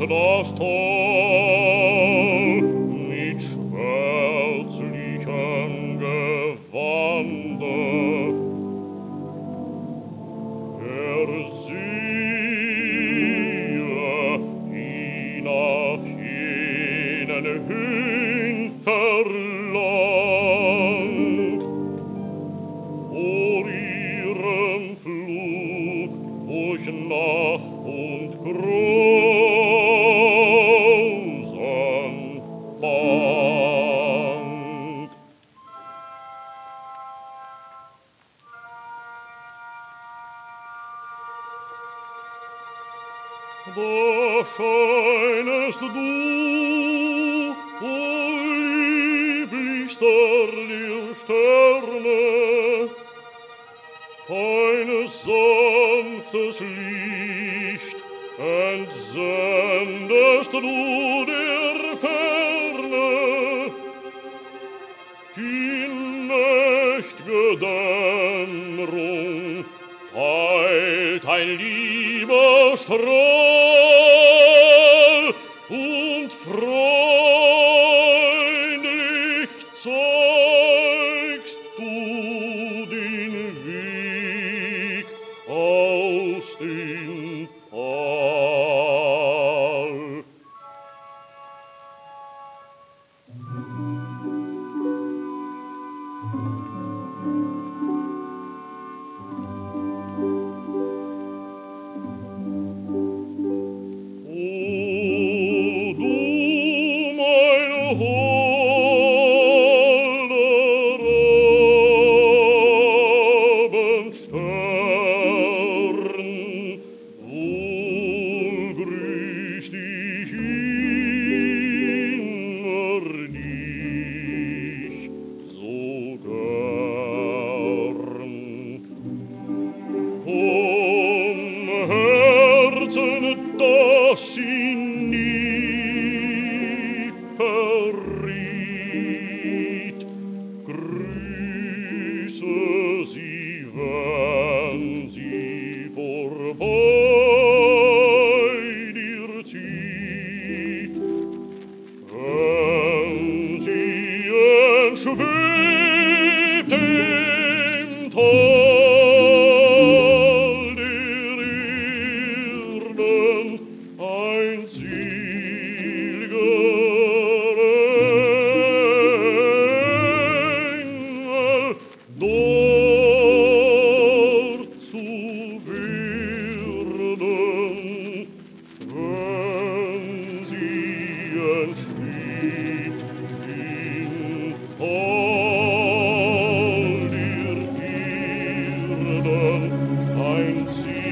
das Tor mit schwärzlichem Gewande. Siehe, die nach jenen Höhen verlangt, vor ihrem Flug durch Nacht und Grausam bangt. Da scheinest du, o lieblichster der Sterne, ein sanftes Licht entsendest du der Ferne, die nächt'ge Dämmerung teilt ein lieber Strahl und freundlich zeigst du den Weg aus dem Tal. O du, mein holder Abendstern, wohl grüßt dich immer nicht so gern. Vom Herzen, das sie nie verriet, grüße sie, wenn sie vorbei dir zieht, wenn sie entschwebt im Tal der Erden, ein seliger Engel, dort zu werden, wenn sie entschwebt im Tal der Erden, ein